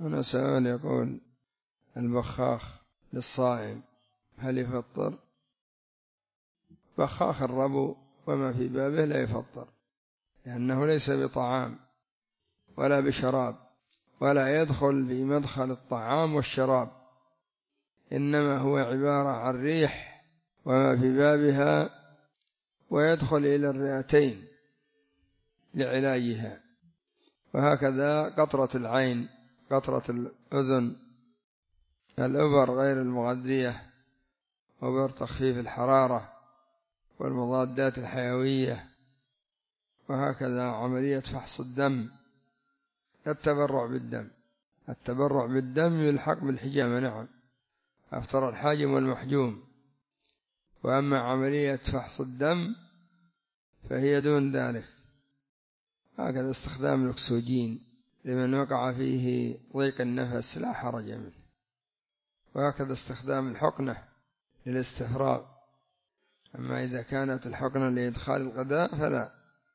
هنا سؤال يقول: البخاخ للصائم هل يفطر؟ بخاخ الربو وما في بابه لا يفطر، لأنه ليس بطعام ولا بشراب، ولا يدخل في مدخل الطعام والشراب، إنما هو عبارة عن ريح وما في بابها، ويدخل إلى الرئتين لعلاجها. وهكذا قطرة العين، قطرة الأذن، الإبر غير المغذية، وإبر تخفيف الحرارة والمضادات الحيوية، وهكذا عملية فحص الدم، التبرع بالدم. التبرع بالدم يلحق بالحجامة، نعم، أفطر الحاجم والمحجوم. وأما عملية فحص الدم فهي دون ذلك. هكذا استخدام الأكسجين لمن وقع فيه ضيق النفس لا حرج منه، وهكذا استخدام الحقنة للاستفراغ. أما إذا كانت الحقنة لإدخال الغذاء فلا.